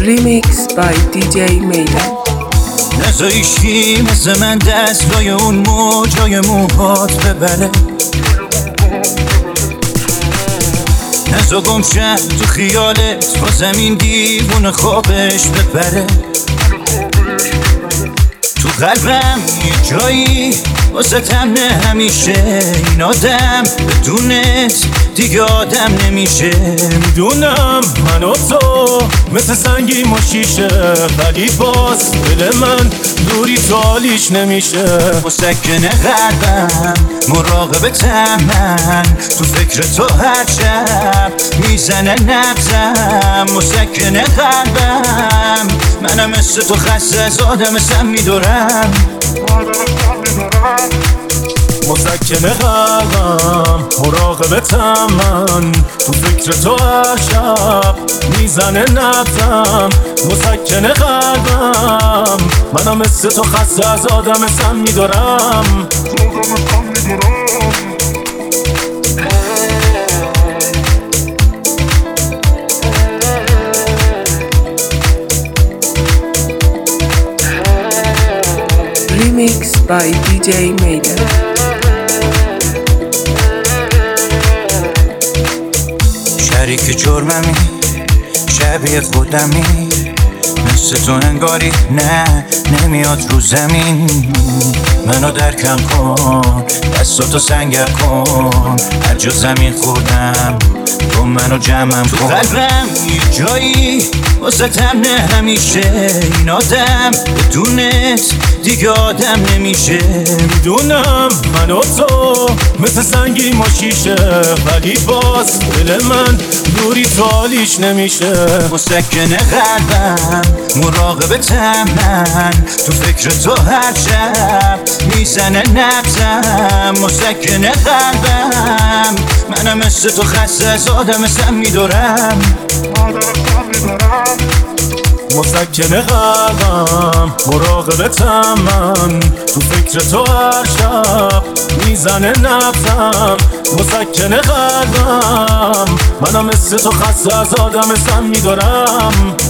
Remix by DJ Meydan. نزایشی مثل من دستای اون موجای موهات ببره، نزا گمشم تو خیالت با زمین دیوون خوابش ببره. تو قلبم یه جایی واسطم نه همیشه، این آدم بدونت دیگه آدم نمیشه. میدونم من و تو مثل سنگی و شیشه، ولی باز دل من دوری تالیش نمیشه. مسکن قلبم مراقبتم من، تو فکر تو هر شب میزنه نبضم. مسکن قلبم منم مثل تو خسته از آدم سم میدارم. مسکن قلبم مراقبتم من، تو فکر تو هر شب میزنه نبضم. مسکن قلبم منم مثل تو خسته از آدم سم میدارم. Remix by DJ Meydan. شریک جرممی شبیه خودمی، مثل تو انگاری نه نمیاد رو زمین. منو درکم کن دستاتو سنگر کن، هر جا زمین خوردم تو منو جمعم کن. تو قلبم یه جایی واسطم نه همیشه، این آدم بدونت دیگه آدم نمیشه. میدونم من و تو مثل سنگی و شیشه، ولی باز دل من دوری تالیش نمیشه. مسکن قلبم مراقبتم من، تو فکر تو هر شب میزنه نبضم. مسکن قلبم منم مثل تو خسته از آدم سم میدارم. مسکن قلبم مراقبتم من، تو فکر تو هر شب میزنه نبضم. مسکن قلبم منم مثل تو خسته از آدم سم میدارم.